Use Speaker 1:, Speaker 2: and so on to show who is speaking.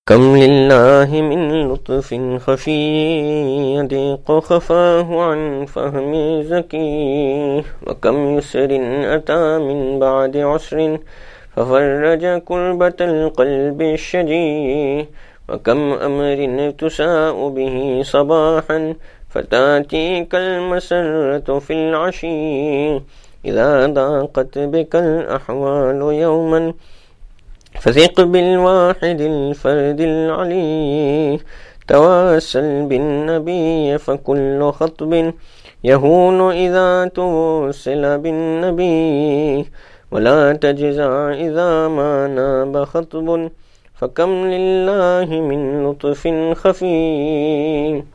Speaker 1: كم لله من لطف خفي يضيق خفاه عن فهم ذكي، وكم يسر أتى من بعد عسر ففرج كربة القلب الشجي، وكم أمر تساء به صباحا فتأتيك المسرة في العشي، إذا ضاقت بك الأحوال يوما فثق بالواحد الفرد العلي، تواسل بالنبي فكل خطب يهون إذا توصل بالنبي، ولا تجزع إذا ما ناب خطب فكم لله من لطف خفي.